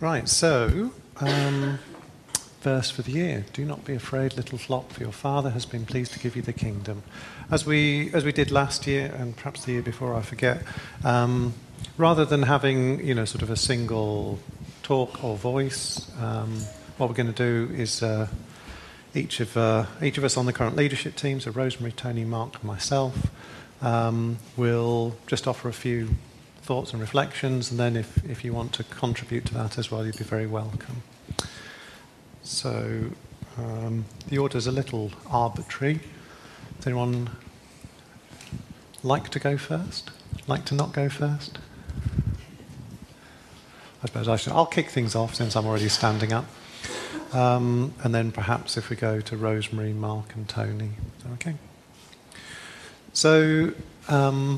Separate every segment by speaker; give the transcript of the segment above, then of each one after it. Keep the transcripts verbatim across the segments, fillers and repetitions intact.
Speaker 1: Right, so, um, verse for the year. Do not be afraid, little flock, for your Father has been pleased to give you the kingdom. As we as we did last year, and perhaps the year before, I forget, um, rather than having, you know, sort of a single talk or voice, um, what we're going to do is uh, each of uh, each of us on the current leadership team, so Rosemary, Tony, Mark, and myself, um, will just offer a few thoughts and reflections, and then if, if you want to contribute to that as well, you'd be very welcome. So um, the order's a little arbitrary. Does anyone like to go first? Like to not go first? I suppose I should. I'll kick things off since I'm already standing up. Um, and then perhaps if we go to Rosemary, Mark and Tony. Okay. So um,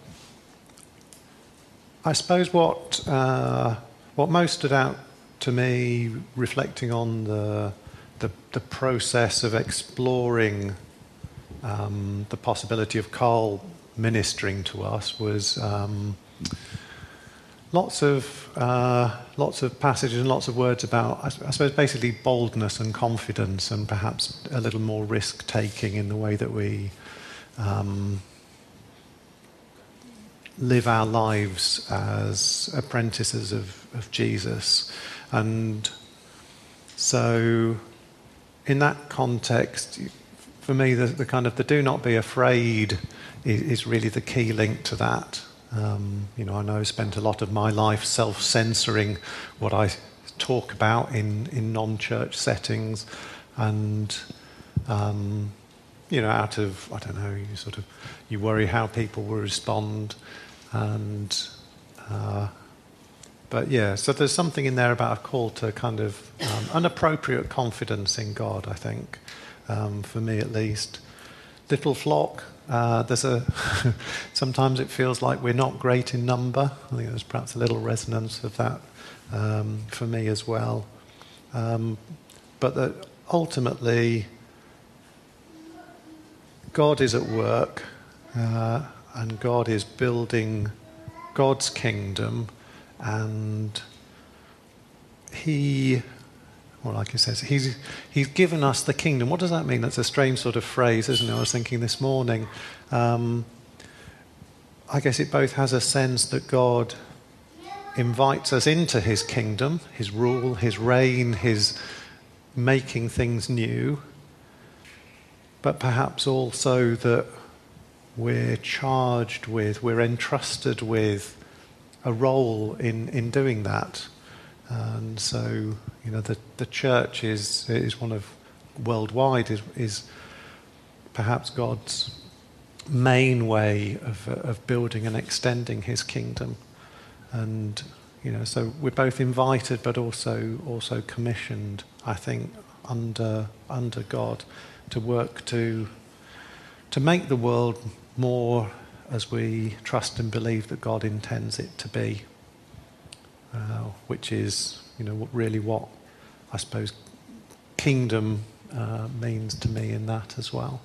Speaker 1: I suppose what uh, what most stood out to me, reflecting on the the, the process of exploring um, the possibility of Carl ministering to us, was um, lots of uh, lots of passages and lots of words about, I suppose, basically boldness and confidence, and perhaps a little more risk taking in the way that we Um, live our lives as apprentices of, of Jesus. And so in that context, for me, the, the kind of the do not be afraid is, is really the key link to that. Um, you know, I know I spent a lot of my life self-censoring what I talk about in, in non-church settings, and um, you know, out of, I don't know, you sort of, you worry how people will respond. And, uh, but yeah, so there's something in there about a call to kind of um, an appropriate confidence in God, I think, um, for me at least. Little flock, uh, there's a, sometimes it feels like we're not great in number. I think there's perhaps a little resonance of that um, for me as well. Um, but that ultimately, God is at work, uh, and God is building God's kingdom, and He, well, like He says, He's He's given us the kingdom. What does that mean? That's a strange sort of phrase, isn't it? I was thinking this morning. Um, I guess it both has a sense that God invites us into His kingdom, His rule, His reign, His making things new, but perhaps also that we're charged with, we're entrusted with a role in, in doing that. And so, you know, the, the church is is one of, worldwide, is, is perhaps God's main way of, of building and extending His kingdom. And, you know, so we're both invited but also also commissioned, I think, under under God, to work to to make the world more as we trust and believe that God intends it to be, uh, which is, you know, really what I suppose kingdom uh, means to me in that as well.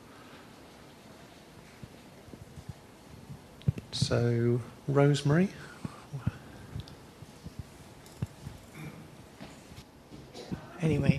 Speaker 1: So, Rosemary.
Speaker 2: Anyway,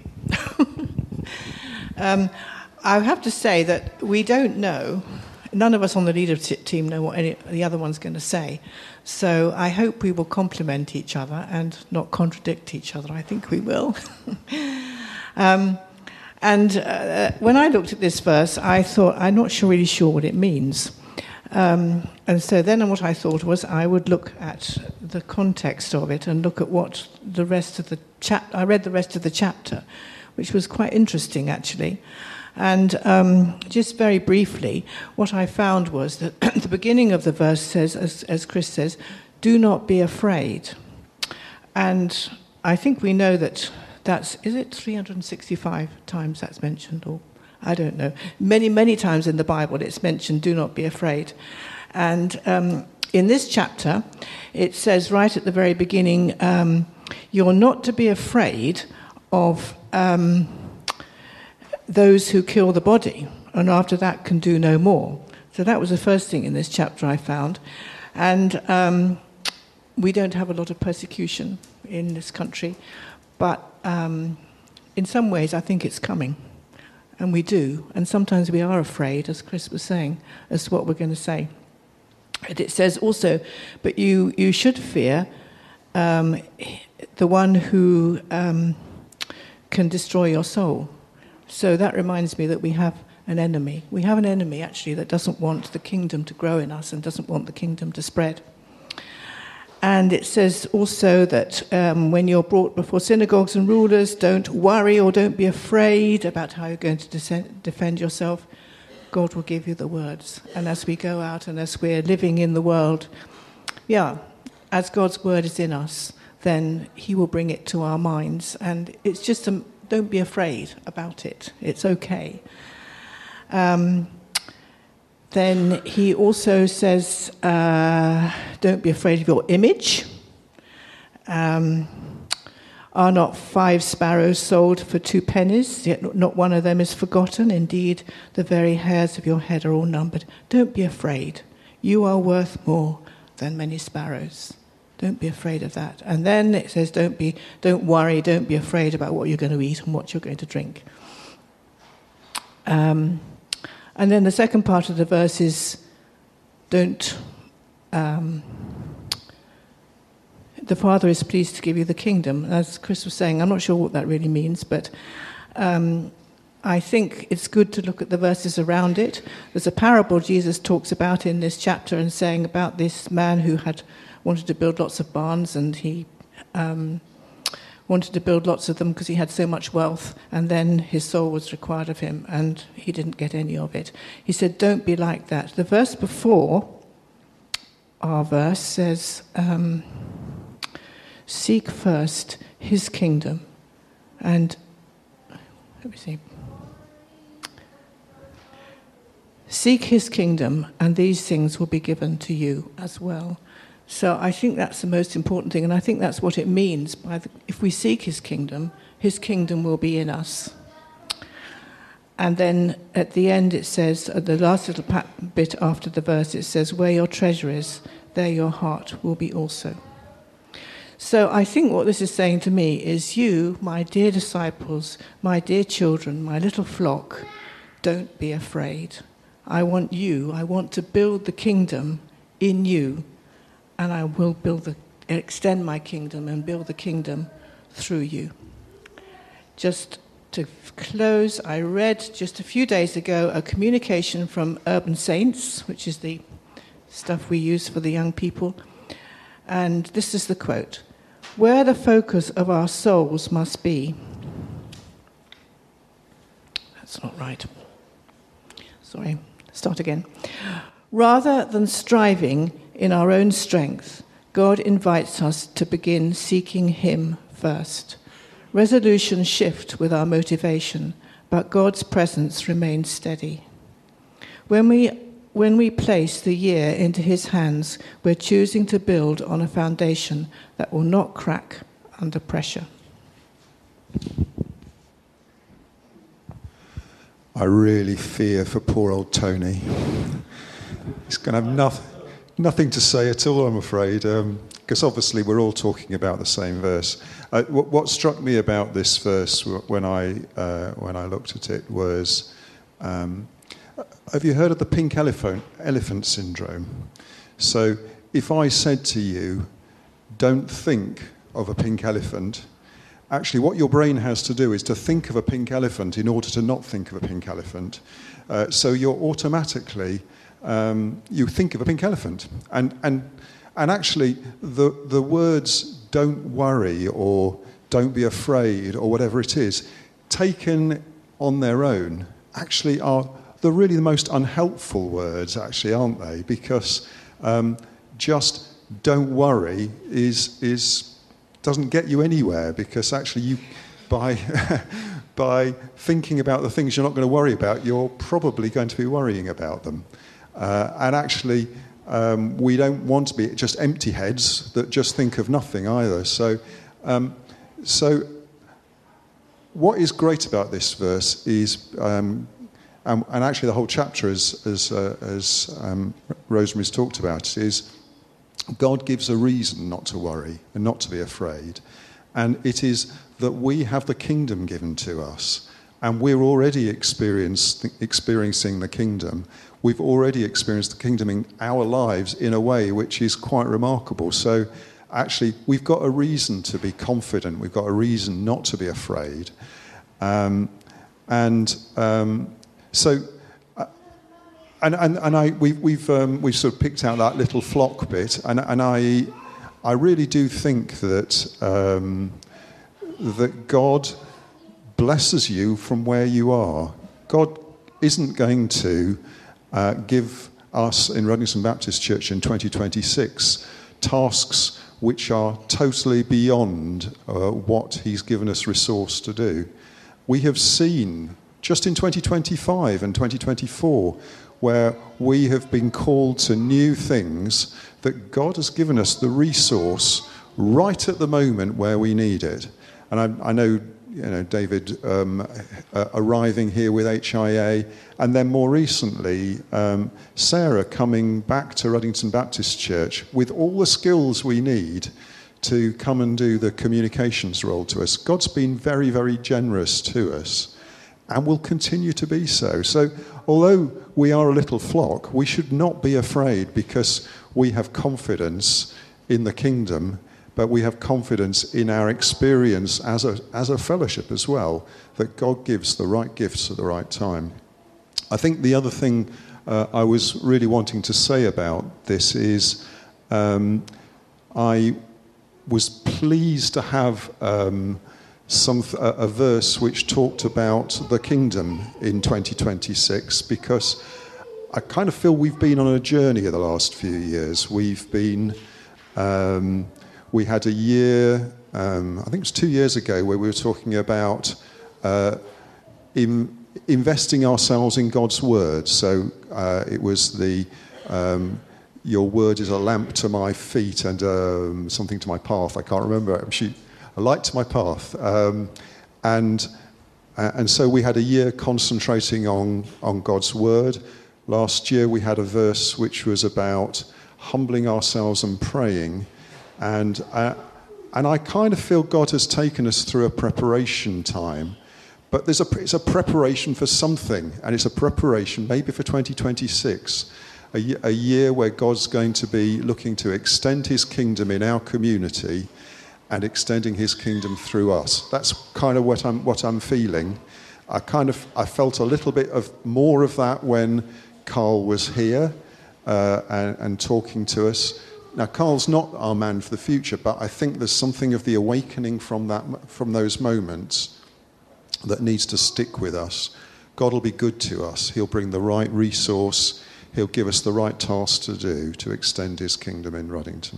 Speaker 2: um, I have to say that we don't know, none of us on the leadership team know what any, the other one's going to say. So I hope we will complement each other and not contradict each other. I think we will. um, and uh, when I looked at this verse, I thought, I'm not sure, really sure what it means. Um, and so then what I thought was I would look at the context of it and look at what the rest of the chap. I read the rest of the chapter, which was quite interesting, actually. And um, just very briefly, what I found was that the beginning of the verse says, as, as Chris says, do not be afraid. And I think we know that that's, is it three hundred sixty-five times that's mentioned, or I don't know. Many, many times in the Bible it's mentioned, do not be afraid. And um, in this chapter, it says right at the very beginning, um, you're not to be afraid of um, those who kill the body, and after that can do no more. So that was the first thing in this chapter I found. And um, we don't have a lot of persecution in this country, but um, in some ways I think it's coming, and we do, and sometimes we are afraid, as Chris was saying, as to what we're going to say. And it says also, but you, you should fear um, the one who um, can destroy your soul. So that reminds me that we have an enemy. We have an enemy, actually, that doesn't want the kingdom to grow in us and doesn't want the kingdom to spread. And it says also that um, when you're brought before synagogues and rulers, don't worry or don't be afraid about how you're going to de- defend yourself. God will give you the words. And as we go out and as we're living in the world, yeah, as God's word is in us, then he will bring it to our minds. And it's just, a, don't be afraid about it. It's okay. Um, then he also says, uh, don't be afraid of your image. Um, Are not five sparrows sold for two pennies? Yet not one of them is forgotten. Indeed, the very hairs of your head are all numbered. Don't be afraid. You are worth more than many sparrows. Don't be afraid of that. And then it says, don't be, don't worry, don't be afraid about what you're going to eat and what you're going to drink. Um, and then the second part of the verse is, don't... Um, The Father is pleased to give you the kingdom. As Chris was saying, I'm not sure what that really means, but um, I think it's good to look at the verses around it. There's a parable Jesus talks about in this chapter and saying about this man who had wanted to build lots of barns, and he um, wanted to build lots of them because he had so much wealth, and then his soul was required of him, and he didn't get any of it. He said, don't be like that. The verse before our verse says... Um, Seek first his kingdom, and let me see. Seek his kingdom, and these things will be given to you as well. So I think that's the most important thing, and I think that's what it means by the, if we seek his kingdom, his kingdom will be in us. And then at the end it says, at the last little bit after the verse, it says, where your treasure is, there your heart will be also. So I think what this is saying to me is, you, my dear disciples, my dear children, my little flock, don't be afraid. I want you, I want to build the kingdom in you, and I will build the, extend my kingdom and build the kingdom through you. Just to close, I read just a few days ago a communication from Urban Saints, which is the stuff we use for the young people. And this is the quote: where the focus of our souls must be. That's not right. Sorry, start again. Rather than striving in our own strength, God invites us to begin seeking him first. Resolutions shift with our motivation, but God's presence remains steady. When we When we place the year into his hands, we're choosing to build on a foundation that will not crack under pressure.
Speaker 3: I really fear for poor old Tony. He's going to have nothing, nothing to say at all, I'm afraid, because um, obviously we're all talking about the same verse. Uh, what, what struck me about this verse when I uh, when I looked at it was... Um, Have you heard of the pink elephant, elephant syndrome? So if I said to you, don't think of a pink elephant, actually what your brain has to do is to think of a pink elephant in order to not think of a pink elephant. Uh, so you're automatically, um, you think of a pink elephant. And and and actually the the words don't worry or don't be afraid or whatever it is, taken on their own, actually are... they're really the most unhelpful words, actually, aren't they? Because um, just don't worry is is doesn't get you anywhere, because actually you by by thinking about the things you're not going to worry about, you're probably going to be worrying about them. Uh, and actually, um, we don't want to be just empty heads that just think of nothing either. So, um, so what is great about this verse is... Um, Um, and actually the whole chapter, as, as, uh, as um, Rosemary's talked about, is God gives a reason not to worry and not to be afraid. And it is that we have the kingdom given to us. And we're already experience, experiencing the kingdom. We've already experienced the kingdom in our lives in a way which is quite remarkable. So actually, we've got a reason to be confident. We've got a reason not to be afraid. Um, and um, so, uh, and, and, and I, we, we've, um, we've sort of picked out that little flock bit. And, and I, I really do think that, um, that God blesses you from where you are. God isn't going to uh, give us in Ruddington Baptist Church in twenty twenty-six tasks which are totally beyond uh, what he's given us resource to do. We have seen, just in twenty twenty-five and twenty twenty-four, where we have been called to new things, that God has given us the resource right at the moment where we need it. And I, I know, you know, David um, uh, arriving here with H I A, and then more recently, um, Sarah coming back to Ruddington Baptist Church with all the skills we need to come and do the communications role to us. God's been very, very generous to us, and will continue to be so. So although we are a little flock, we should not be afraid, because we have confidence in the kingdom, but we have confidence in our experience as a, as a fellowship as well, that God gives the right gifts at the right time. I think the other thing uh, I was really wanting to say about this is um, I was pleased to have um, some a, a verse which talked about the kingdom in twenty twenty-six, because I kind of feel we've been on a journey in the last few years. We've been... Um, We had a year, um, I think it was two years ago, where we were talking about uh, in, investing ourselves in God's word. So uh, it was the, um, your word is a lamp to my feet and um, something to my path. I can't remember. Actually, a light to my path. Um, and uh, and so we had a year concentrating on, on God's word. Last year we had a verse which was about humbling ourselves and praying. And uh, and I kind of feel God has taken us through a preparation time, but there's a it's a preparation for something, and it's a preparation maybe for twenty twenty-six, a, a year where God's going to be looking to extend his kingdom in our community, and extending his kingdom through us. That's kind of what I'm what I'm feeling. I kind of I felt a little bit of more of that when Carl was here uh, and, and talking to us. Now, Carl's not our man for the future, but I think there's something of the awakening from that, from those moments that needs to stick with us. God will be good to us. He'll bring the right resource. He'll give us the right task to do to extend his kingdom in Ruddington.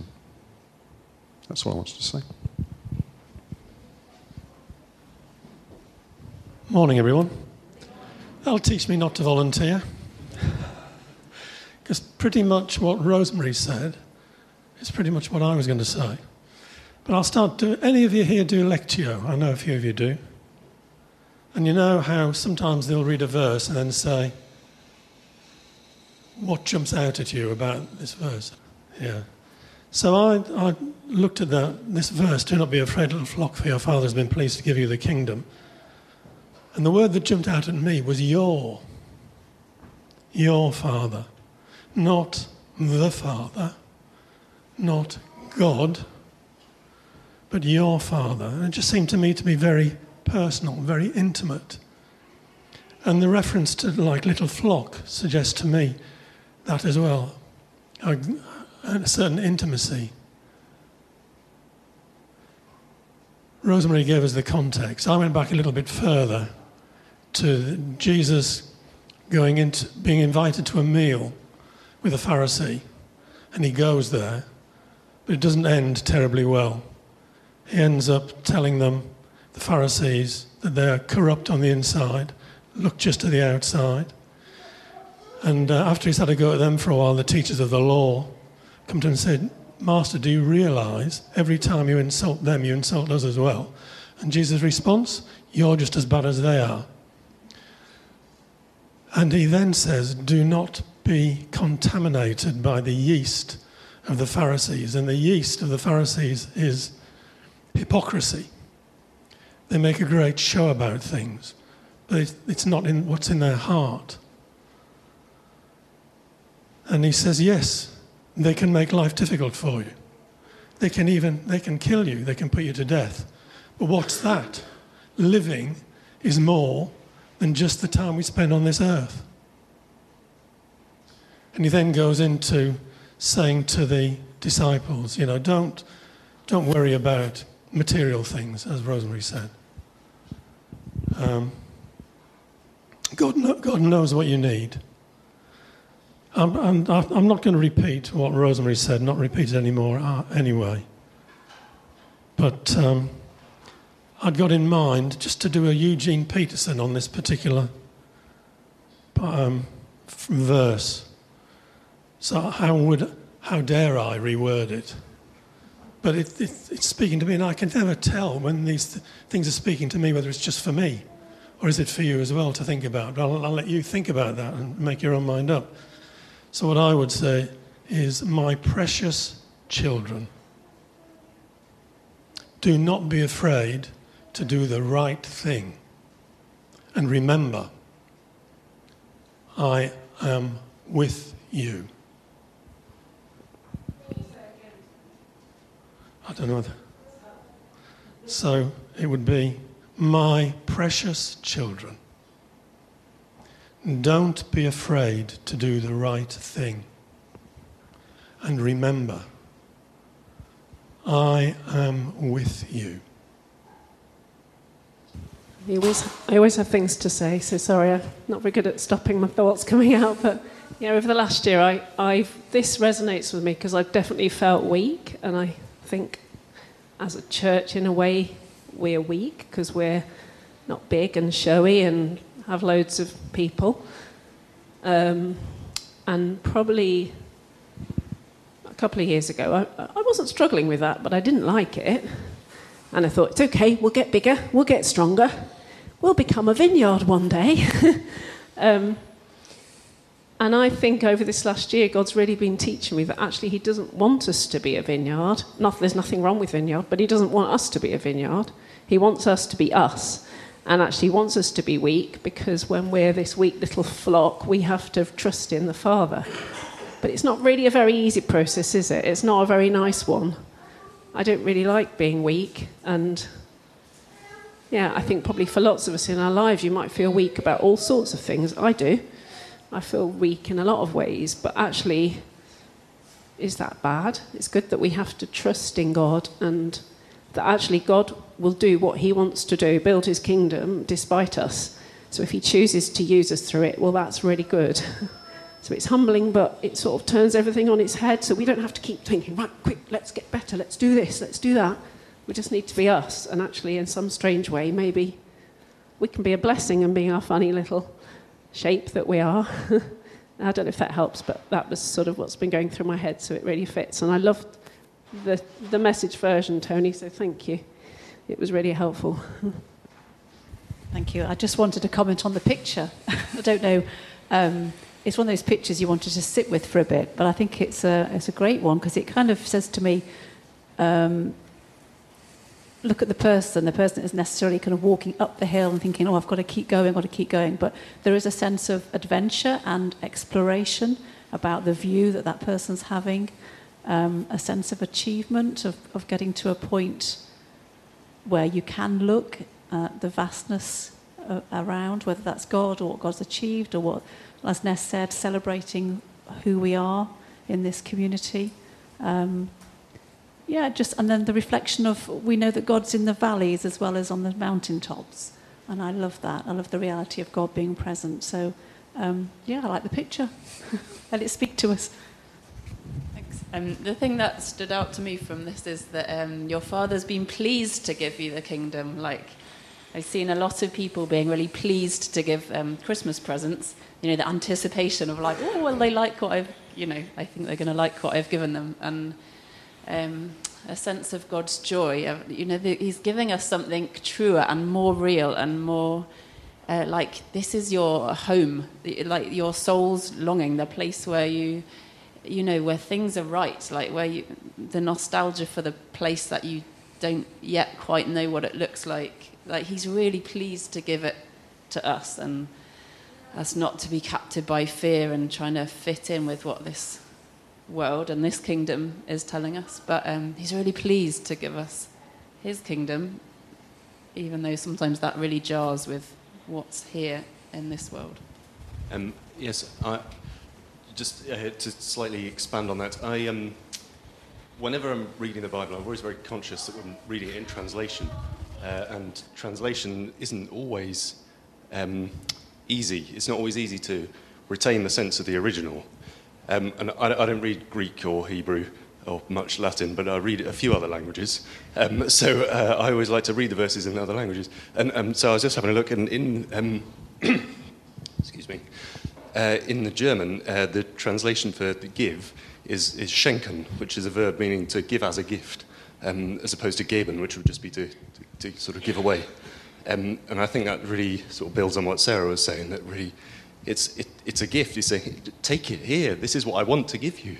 Speaker 3: That's what I wanted to say.
Speaker 4: Morning, everyone. That'll teach me not to volunteer. Because pretty much what Rosemary said it's pretty much what I was going to say. But I'll start. Do any of you here do Lectio? I know a few of you do. And you know how sometimes they'll read a verse and then say, what jumps out at you about this verse? Yeah. So I, I looked at that, this verse, do not be afraid, little flock, for your Father has been pleased to give you the kingdom. And the word that jumped out at me was your. Your Father. Not the Father. Not God, but your Father. And it just seemed to me to be very personal, very intimate. And the reference to like little flock suggests to me that as well, a, a certain intimacy. Rosemary gave us the context. I went back a little bit further to Jesus going into being invited to a meal with a Pharisee, and he goes there. But it doesn't end terribly well. He ends up telling them, the Pharisees, that they're corrupt on the inside, look just to the outside. And uh, after he's had a go at them for a while, the teachers of the law come to him and said, Master, do you realise every time you insult them, you insult us as well? And Jesus' response, you're just as bad as they are. And he then says, do not be contaminated by the yeast of the Pharisees. And the yeast of the Pharisees is hypocrisy. They make a great show about things, but it's not in what's in their heart. And he says, yes, they can make life difficult for you. They can even, they can kill you, they can put you to death. But what's that? Living is more than just the time we spend on this earth. And he then goes into saying to the disciples, you know, don't, don't worry about material things, as Rosemary said. Um, God, God knows what you need. I'm, I'm, I'm not going to repeat what Rosemary said, not repeat it anymore uh, anyway. But um, I'd got in mind just to do a Eugene Peterson on this particular um, verse. So how would, how dare I reword it? But it, it, it's speaking to me, and I can never tell when these th- things are speaking to me whether it's just for me or is it for you as well to think about. But I'll, I'll let you think about that and make your own mind up. So what I would say is, my precious children, do not be afraid to do the right thing. And remember, I am with you. I don't know. So it would be, my precious children, don't be afraid to do the right thing. And remember, I am with you.
Speaker 5: I always, I always have things to say, so sorry, I'm not very good at stopping my thoughts coming out. But yeah, over the last year, I, I've this resonates with me because I've definitely felt weak, and I think as a church, in a way, we're weak because we're not big and showy and have loads of people. Um, and probably a couple of years ago, I, I wasn't struggling with that, but I didn't like it. And I thought, it's okay, we'll get bigger, we'll get stronger, we'll become a vineyard one day. um, and I think over this last year, God's really been teaching me that actually he doesn't want us to be a vineyard. Not, there's nothing wrong with vineyard, but he doesn't want us to be a vineyard. He wants us to be us. And actually wants us to be weak, because when we're this weak little flock, we have to trust in the Father. But it's not really a very easy process, is it? It's not a very nice one. I don't really like being weak. And yeah, I think probably for lots of us in our lives, you might feel weak about all sorts of things. I do. I feel weak in a lot of ways. But actually, is that bad? It's good that we have to trust in God, and that actually God will do what he wants to do, build his kingdom despite us. So if he chooses to use us through it, well, that's really good. So it's humbling, but it sort of turns everything on its head, so we don't have to keep thinking, right, quick, let's get better, let's do this, let's do that. We just need to be us, and actually in some strange way, maybe we can be a blessing and be our funny little shape that we are. I don't know if that helps, but that was sort of what's been going through my head, so it really fits. And I loved the the message version, Tony, so thank you. It was really helpful.
Speaker 6: Thank you. I just wanted to comment on the picture. I don't know, um, it's one of those pictures you want to just sit with for a bit, but I think it's a, it's a great one, because it kind of says to me, um, look at the person. The person isn't necessarily kind of walking up the hill and thinking, oh, I've got to keep going, I've got to keep going, but there is a sense of adventure and exploration about the view that that person's having. Um, a sense of achievement, of, of getting to a point where you can look at the vastness uh, around, whether that's God or what God's achieved, or what, as Ness said, celebrating who we are in this community. Um, yeah, just and then the reflection of, we know that God's in the valleys as well as on the mountaintops, and I love that. I love the reality of God being present. So, um, yeah, I like the picture. Let it speak to us.
Speaker 7: Um, the thing that stood out to me from this is that um, your Father's been pleased to give you the kingdom. Like, I've seen a lot of people being really pleased to give um, Christmas presents. You know, the anticipation of like, oh, well, they like what I've, you know, I think they're going to like what I've given them. And um, a sense of God's joy. Of, you know, the, he's giving us something truer and more real and more uh, like, this is your home, like your soul's longing, the place where you... you know, where things are right, like where you, the nostalgia for the place that you don't yet quite know what it looks like. Like, he's really pleased to give it to us, and us not to be captured by fear and trying to fit in with what this world and this kingdom is telling us. But um, he's really pleased to give us his kingdom, even though sometimes that really jars with what's here in this world.
Speaker 8: Um, yes, I, just uh, to slightly expand on that, I um, whenever I'm reading the Bible, I'm always very conscious that I'm reading it in translation, uh, and translation isn't always um, easy. It's not always easy to retain the sense of the original. Um, and I, I don't read Greek or Hebrew or much Latin, but I read a few other languages. Um, so uh, I always like to read the verses in other languages. And um, so I was just having a look, and in um, excuse me, uh, in the German, uh, the translation for the give is, is schenken, which is a verb meaning to give as a gift, um, as opposed to geben, which would just be to, to, to sort of give away. Um, and I think that really sort of builds on what Sarah was saying, that really it's, it, it's a gift. You say, take it here, this is what I want to give you.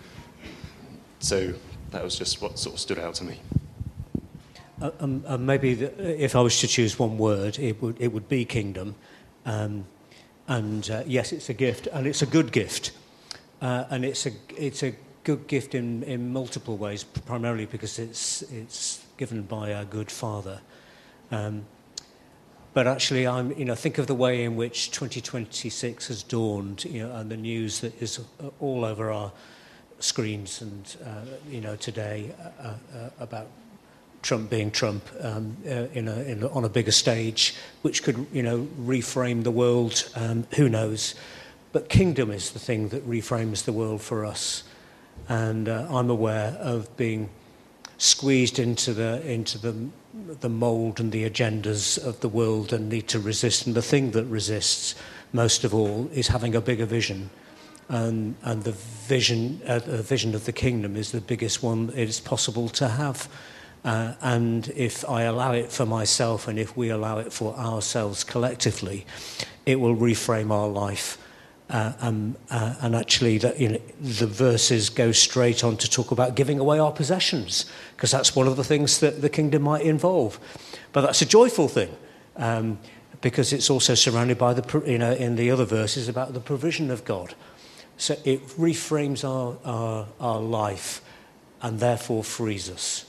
Speaker 8: So that was just what sort of stood out to me.
Speaker 9: Uh, um, uh, maybe the, if I was to choose one word, it would, it would be kingdom. Um, and uh, yes, it's a gift, and it's a good gift. Uh, and it's a, it's a good gift in, in multiple ways, primarily because it's, it's given by our good Father. Um, But actually, I'm, you know, think of the way in which twenty twenty-six has dawned, you know, and the news that is all over our screens, and uh, you know, today uh, uh, about Trump being Trump um, uh, in a, in a, on a bigger stage, which could, you know, reframe the world. Um, who knows? But kingdom is the thing that reframes the world for us, and uh, I'm aware of being squeezed into the into the the mould and the agendas of the world and need to resist. And the thing that resists most of all is having a bigger vision. And, and the vision uh, the vision of the kingdom is the biggest one it is possible to have. Uh, and if I allow it for myself, and if we allow it for ourselves collectively, it will reframe our life. Uh, um, uh, and actually, that, you know, the verses go straight on to talk about giving away our possessions, because that's one of the things that the kingdom might involve. But that's a joyful thing, um, because it's also surrounded by the, you know, in the other verses about the provision of God. So it reframes our our, our life, and therefore frees us.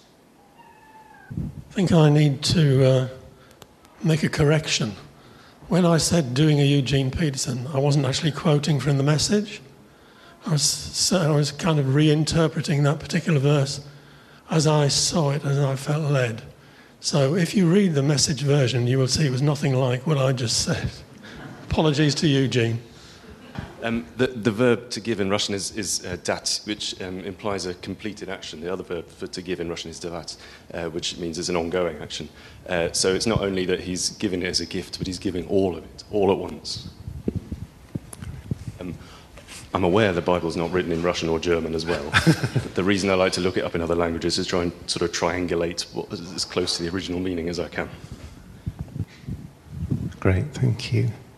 Speaker 4: I think I need to uh, make a correction. When I said doing a Eugene Peterson, I wasn't actually quoting from the Message. I was, so I was kind of reinterpreting that particular verse as I saw it, as I felt led. So if you read the Message version, you will see it was nothing like what I just said. Apologies to Eugene.
Speaker 8: Um, the, the verb to give in Russian is, is uh, dat, which um, implies a completed action. The other verb for to give in Russian is davat, uh, which means it's an ongoing action. Uh, so it's not only that he's giving it as a gift, but he's giving all of it, all at once. Um, I'm aware the Bible's not written in Russian or German as well. The reason I like to look it up in other languages is try and sort of triangulate what is as close to the original meaning as I can.
Speaker 1: Great, thank you.